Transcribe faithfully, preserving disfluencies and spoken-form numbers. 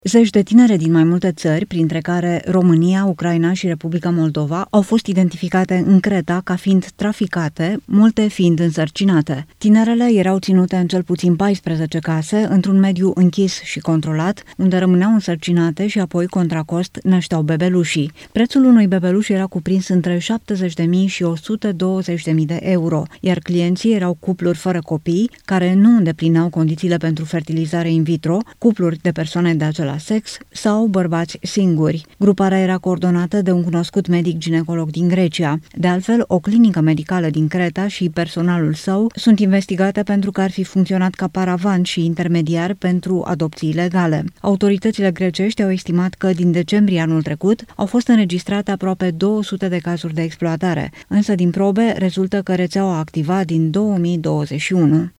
Zeci de tinere din mai multe țări, printre care România, Ucraina și Republica Moldova, au fost identificate în Creta ca fiind traficate, multe fiind însărcinate. Tinerele erau ținute în cel puțin paisprezece case, într-un mediu închis și controlat, unde rămâneau însărcinate și apoi, contra cost, nășteau bebelușii. Prețul unui bebeluș era cuprins între șaptezeci de mii și o sută douăzeci de mii de euro, iar clienții erau cupluri fără copii, care nu îndeplineau condițiile pentru fertilizare in vitro, cupluri de persoane de același sex sau bărbați singuri. Gruparea era coordonată de un cunoscut medic ginecolog din Grecia. De altfel, o clinică medicală din Creta și personalul său sunt investigate pentru că ar fi funcționat ca paravan și intermediar pentru adopții ilegale. Autoritățile grecești au estimat că din decembrie anul trecut au fost înregistrate aproape două sute de cazuri de exploatare, însă din probe rezultă că rețeaua a activat din două mii douăzeci și unu.